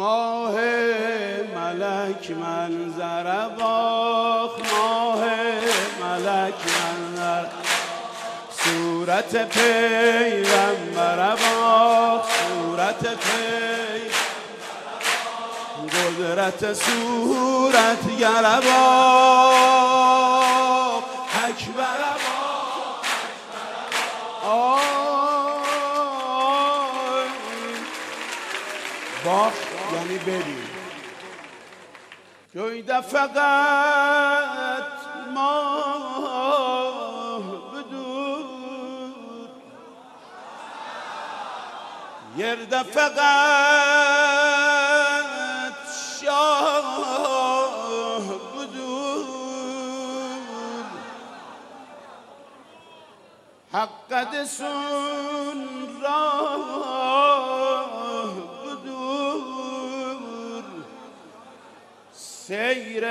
ماه ملک منظر باخ، ماه ملک منظر صورت پیغمبر باخ، صورت پیغمبر قدرت صورت گر باخ اکبر باخ یعنی ببین. جویده فقط ماه بدور، گرده فقط شاه بدور، حق دسون راه بدور، سیر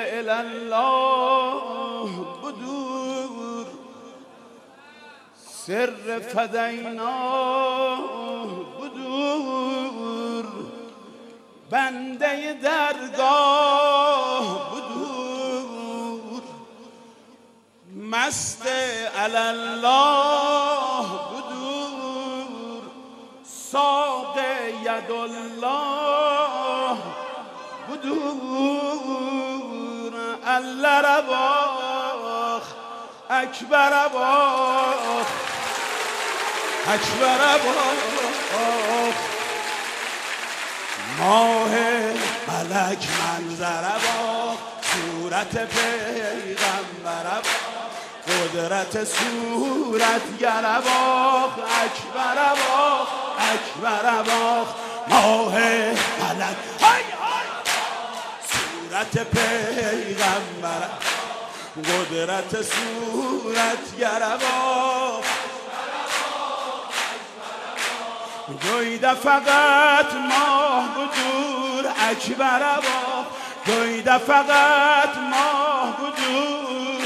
الله بدور، سر فدیناه بدور، بنده درگاه بدور، مست الله بدور، ساق یدالله بدور، الله رباخ اکبر باخ اکبر باخ، ماه ملک منظر باخ، صورت پیغمبر باخ، قدرت صورت گر باخ اکبر باخ اکبر باخ، ماه ملک صورت پیغمبر قدرت صورت گر باخ، گویده فقط ماه بدور اکبر باخ، گویده فقط ماه بدور،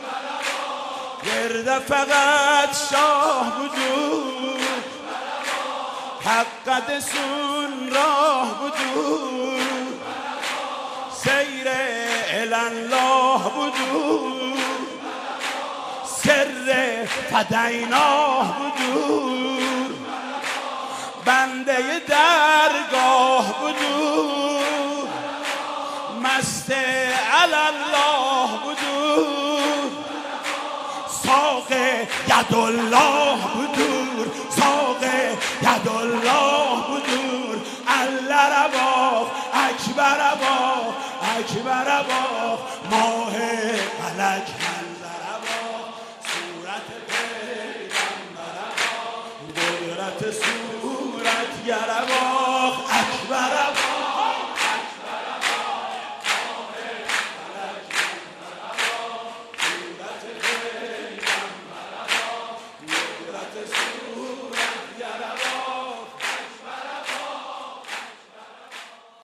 گرده فقط شاه بدور، حق دسون راه بدور، سیر الله بدور، سر فدیناه بدور، بنده درگاه بدور، مست الله بدور، ساق یدالله بدور، ساق یدالله بدور، الله رباخ اکبر باخ اکبر باخ، ماه ملک منظر باخ، صورت پیغمبر باخ، قدرت صورت گر